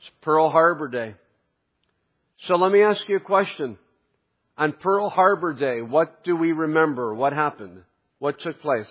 It's Pearl Harbor Day. So let me ask you a question. On Pearl Harbor Day, what do we remember? What happened? What took place?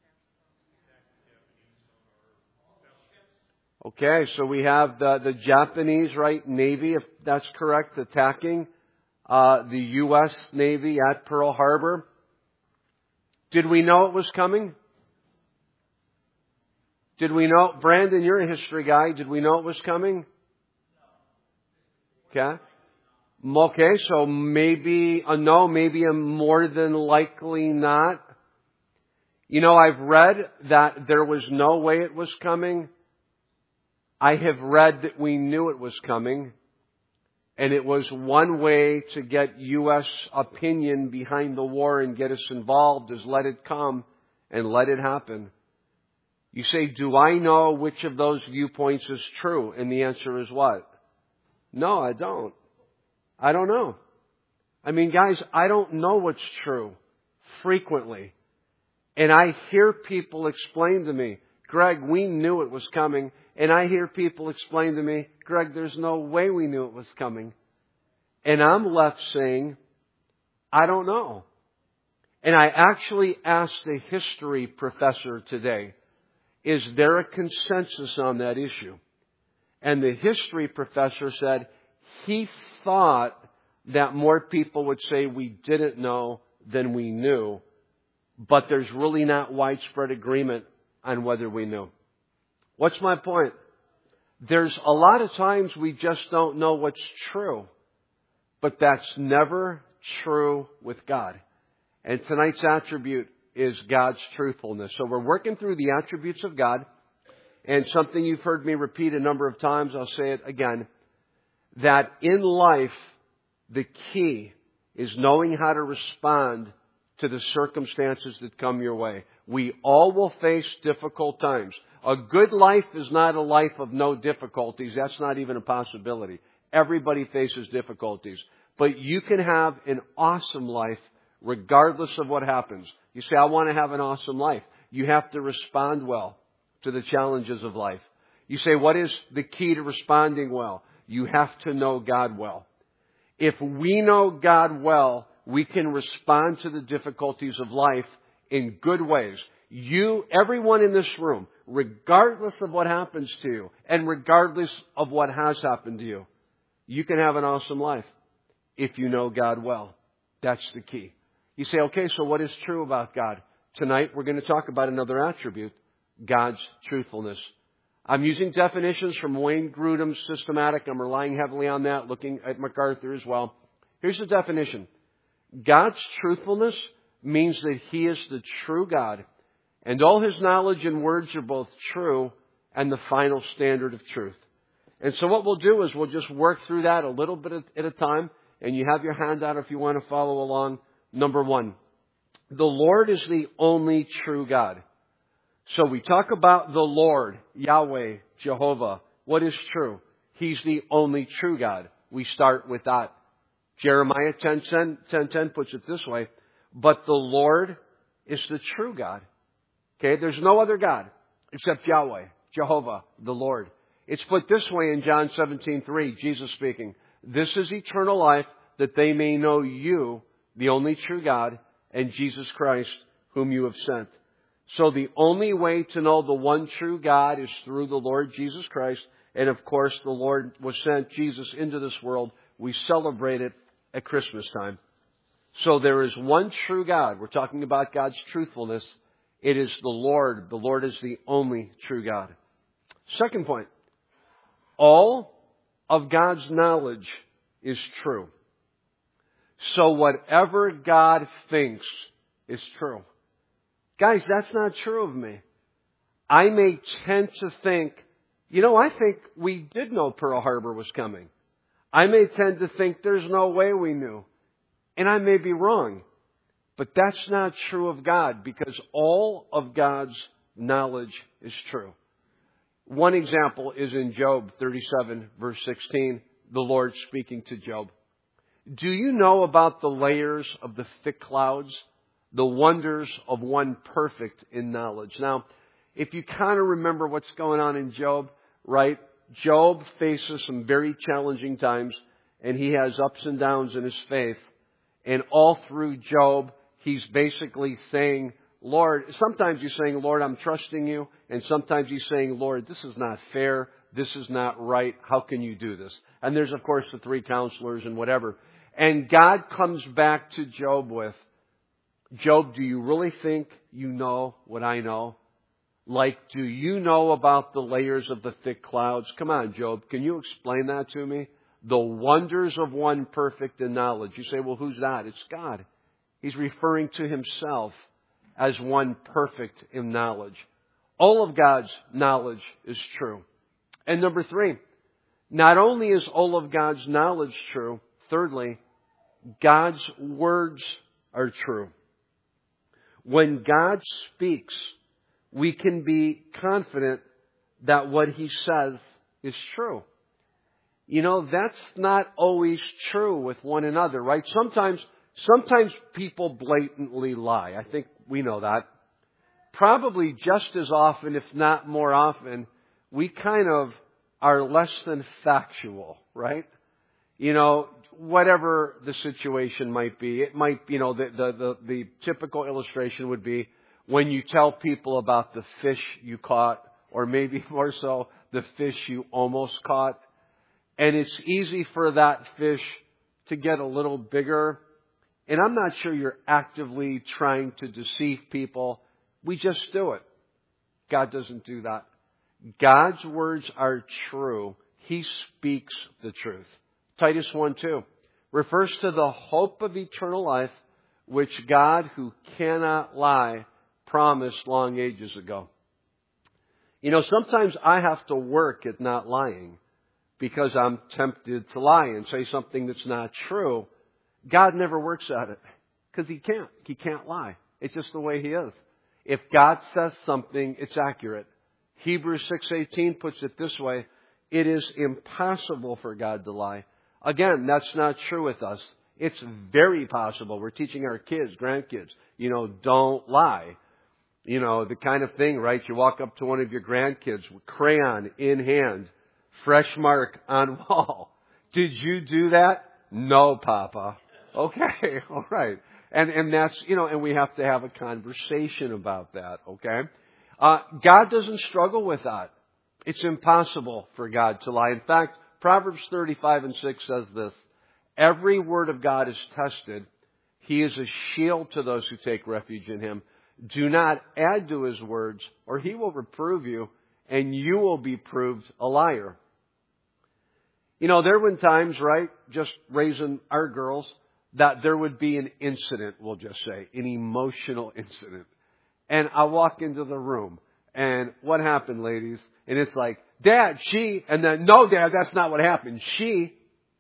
Okay, so we have the Japanese, right, Navy, if that's correct, attacking the U.S. Navy at Pearl Harbor. Did we know it was coming? Did we know? Brandon, you're a history guy. Did we know it was coming? Okay. Okay, so maybe a no, maybe a more than likely not. You know, I've read that there was no way it was coming. I have read that we knew it was coming. And it was one way to get U.S. opinion behind the war and get us involved is let it come and let it happen. You say, do I know which of those viewpoints is true? And the answer is what? No, I don't. I don't know. I mean, guys, I don't know what's true frequently. And I hear people explain to me, Greg, we knew it was coming. And I hear people explain to me, Greg, there's no way we knew it was coming. And I'm left saying, I don't know. And I actually asked a history professor today, is there a consensus on that issue? And the history professor said he thought that more people would say we didn't know than we knew, but there's really not widespread agreement on whether we knew. What's my point? There's a lot of times we just don't know what's true, but that's never true with God. And tonight's attribute is God's truthfulness. So we're working through the attributes of God, and something you've heard me repeat a number of times, I'll say it again, that in life, the key is knowing how to respond to the circumstances that come your way. We all will face difficult times. A good life is not a life of no difficulties. That's not even a possibility. Everybody faces difficulties. But you can have an awesome life regardless of what happens. You say, I want to have an awesome life. You have to respond well to the challenges of life. You say, what is the key to responding well? You have to know God well. If we know God well, we can respond to the difficulties of life in good ways. You, everyone in this room, regardless of what happens to you and regardless of what has happened to you, you can have an awesome life if you know God well. That's the key. You say, okay, so what is true about God? Tonight we're going to talk about another attribute, God's truthfulness. I'm using definitions from Wayne Grudem's Systematic. I'm relying heavily on that, looking at MacArthur as well. Here's the definition. God's truthfulness means that He is the true God, and all His knowledge and words are both true and the final standard of truth. And so what we'll do is we'll just work through that a little bit at a time, and you have your handout if you want to follow along. Number one, the Lord is the only true God. So we talk about the Lord, Yahweh, Jehovah. What is true? He's the only true God. We start with that. Jeremiah 10:10 puts it this way, but the Lord is the true God. Okay, there's no other God except Yahweh, Jehovah, the Lord. It's put this way in John 17:3, Jesus speaking. This is eternal life, that they may know you, the only true God, and Jesus Christ, whom you have sent. So the only way to know the one true God is through the Lord Jesus Christ. And of course, the Lord was sent Jesus into this world. We celebrate it at Christmas time. So there is one true God. We're talking about God's truthfulness. It is the Lord. The Lord is the only true God. Second point. All of God's knowledge is true. So whatever God thinks is true. Guys, that's not true of me. I may tend to think, I think we did know Pearl Harbor was coming. I may tend to think there's no way we knew. And I may be wrong. But that's not true of God, because all of God's knowledge is true. One example is in Job 37, verse 16, the Lord speaking to Job. Do you know about the layers of the thick clouds, the wonders of one perfect in knowledge? Now, if you kind of remember what's going on in Job, right? Job faces some very challenging times, and he has ups and downs in his faith. And all through Job, he's basically saying, Lord, sometimes he's saying, Lord, I'm trusting you. And sometimes he's saying, Lord, this is not fair. This is not right. How can you do this? And there's, of course, the three counselors and whatever. And God comes back to Job with, Job, do you really think you know what I know? Like, do you know about the layers of the thick clouds? Come on, Job, can you explain that to me? The wonders of one perfect in knowledge. You say, well, who's that? It's God. He's referring to himself as one perfect in knowledge. All of God's knowledge is true. And number 3, not only is all of God's knowledge true, thirdly, God's words are true. When God speaks, we can be confident that what He says is true. You know, that's not always true with one another, right? Sometimes people blatantly lie. I think we know that. Probably just as often, if not more often, we kind of are less than factual, right? You know, whatever the situation might be, it might, you know, the typical illustration would be when you tell people about the fish you caught, or maybe more so, the fish you almost caught. And it's easy for that fish to get a little bigger. And I'm not sure you're actively trying to deceive people. We just do it. God doesn't do that. God's words are true. He speaks the truth. Titus 1:2 refers to the hope of eternal life, which God, who cannot lie, promised long ages ago. You know, sometimes I have to work at not lying because I'm tempted to lie and say something that's not true. God never works at it because He can't. He can't lie. It's just the way He is. If God says something, it's accurate. Hebrews 6:18 puts it this way: it is impossible for God to lie. Again, that's not true with us. It's very possible. We're teaching our kids, grandkids, you know, don't lie. You know, the kind of thing, right? You walk up to one of your grandkids, crayon in hand, fresh mark on wall. Did you do that? No, Papa. Okay, all right. And that's, you know, and we have to have a conversation about that, okay? God doesn't struggle with that. It's impossible for God to lie. In fact, Proverbs 35:6 says this: every word of God is tested. He is a shield to those who take refuge in Him. Do not add to His words, or He will reprove you, and you will be proved a liar. You know, there have been times, right, just raising our girls, that there would be an incident, we'll just say, an emotional incident. And I walk into the room, and what happened, ladies? And it's like, Dad, she, and then, no, Dad, that's not what happened. She,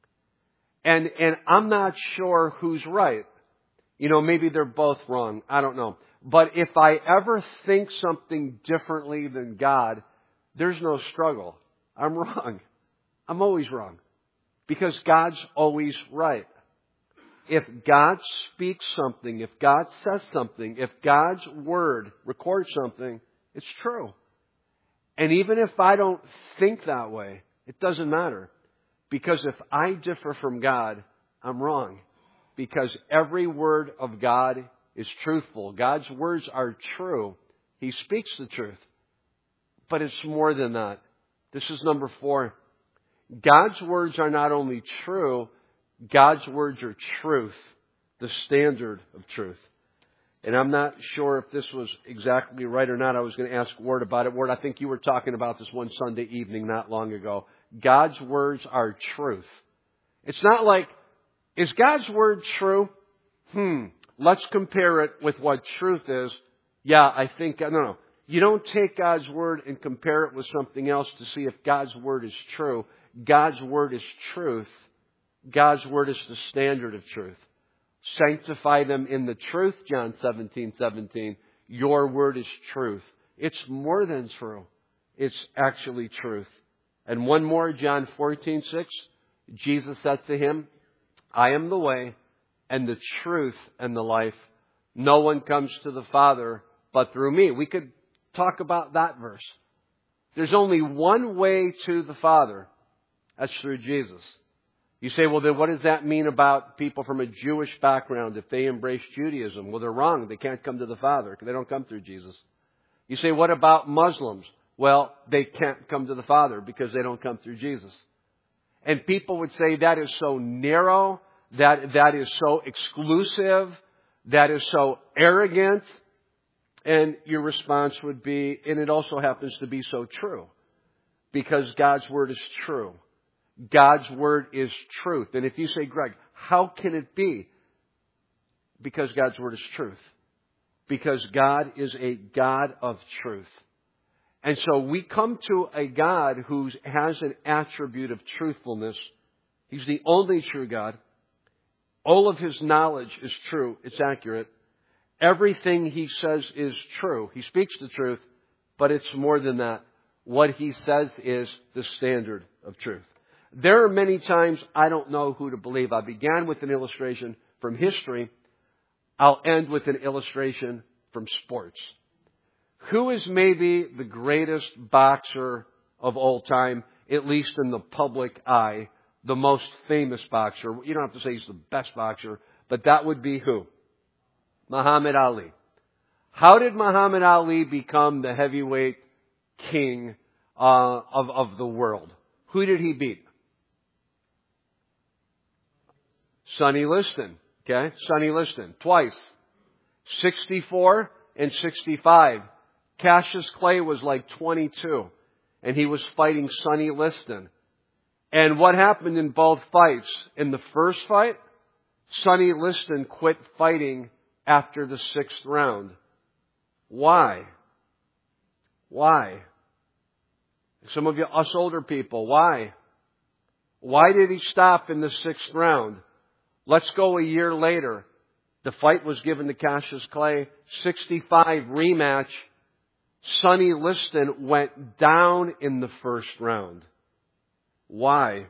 and I'm not sure who's right. You know, maybe they're both wrong. I don't know. But if I ever think something differently than God, there's no struggle. I'm wrong. I'm always wrong. Because God's always right. If God speaks something, if God says something, if God's Word records something, it's true. And even if I don't think that way, it doesn't matter. Because if I differ from God, I'm wrong. Because every word of God is truthful. God's words are true. He speaks the truth. But it's more than that. This is number 4. God's words are not only true, God's words are truth, the standard of truth. And I'm not sure if this was exactly right or not. I was going to ask Ward about it. Ward, I think you were talking about this one Sunday evening not long ago. God's words are truth. It's not like, is God's word true? Let's compare it with what truth is. Yeah, I think, no. You don't take God's word and compare it with something else to see if God's word is true. God's word is truth. God's word is the standard of truth. Sanctify them in the truth, John 17:17. Your word is truth. It's more than true. It's actually truth. And one more, John 14:6. Jesus said to him, I am the way and the truth and the life. No one comes to the Father but through me. We could talk about that verse. There's only one way to the Father. That's through Jesus. You say, well, then what does that mean about people from a Jewish background if they embrace Judaism? Well, they're wrong. They can't come to the Father because they don't come through Jesus. You say, what about Muslims? Well, they can't come to the Father because they don't come through Jesus. And people would say that is so narrow, that is so exclusive, that is so arrogant. And your response would be, and it also happens to be so true, because God's Word is true. God's Word is truth. And if you say, Greg, how can it be? Because God's Word is truth. Because God is a God of truth. And so we come to a God who has an attribute of truthfulness. He's the only true God. All of His knowledge is true. It's accurate. Everything He says is true. He speaks the truth, but it's more than that. What He says is the standard of truth. There are many times I don't know who to believe. I began with an illustration from history. I'll end with an illustration from sports. Who is maybe the greatest boxer of all time, at least in the public eye, the most famous boxer? You don't have to say he's the best boxer, but that would be who? Muhammad Ali. How did Muhammad Ali become the heavyweight king of the world? Who did he beat? Sonny Liston. Okay, Sonny Liston. Twice. 64 and 65. Cassius Clay was like 22. And he was fighting Sonny Liston. And what happened in both fights? In the first fight, Sonny Liston quit fighting after the 6th round. Why? Why? Some of you, us older people, why? Why did he stop in the 6th round? Let's go a year later. The fight was given to Cassius Clay. 65 rematch. Sonny Liston went down in the first round. Why?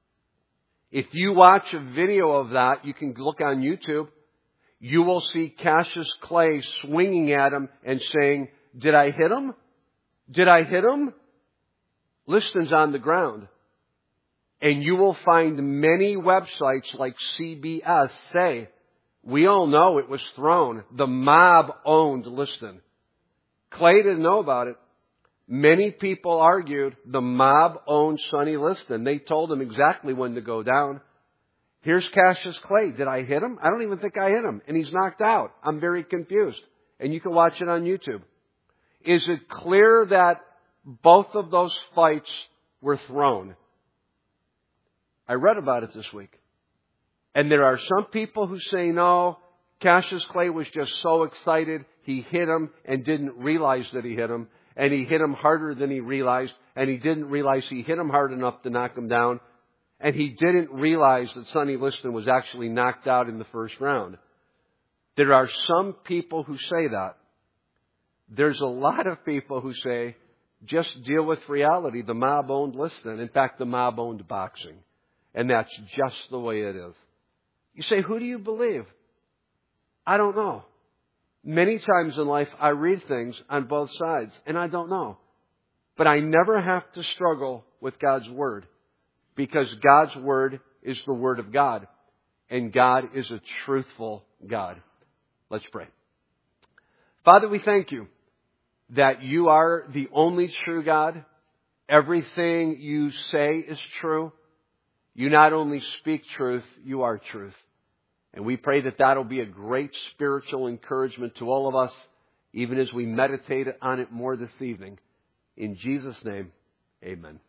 If you watch a video of that, you can look on YouTube. You will see Cassius Clay swinging at him and saying, "Did I hit him? Did I hit him?" Liston's on the ground. And you will find many websites like CBS say, "We all know it was thrown." The mob owned Liston. Clay didn't know about it. Many people argued the mob owned Sonny Liston. They told him exactly when to go down. Here's Cassius Clay. Did I hit him? I don't even think I hit him. And he's knocked out. I'm very confused. And you can watch it on YouTube. Is it clear that both of those fights were thrown? I read about it this week. And there are some people who say, no, Cassius Clay was just so excited, he hit him and didn't realize that he hit him. And he hit him harder than he realized. And he didn't realize he hit him hard enough to knock him down. And he didn't realize that Sonny Liston was actually knocked out in the first round. There are some people who say that. There's a lot of people who say, just deal with reality. The mob owned Liston. In fact, the mob owned boxing. And that's just the way it is. You say, who do you believe? I don't know. Many times in life, I read things on both sides, and I don't know. But I never have to struggle with God's Word, because God's Word is the Word of God, and God is a truthful God. Let's pray. Father, we thank you that you are the only true God. Everything you say is true. You not only speak truth, you are truth. And we pray that that'll be a great spiritual encouragement to all of us, even as we meditate on it more this evening. In Jesus' name, amen.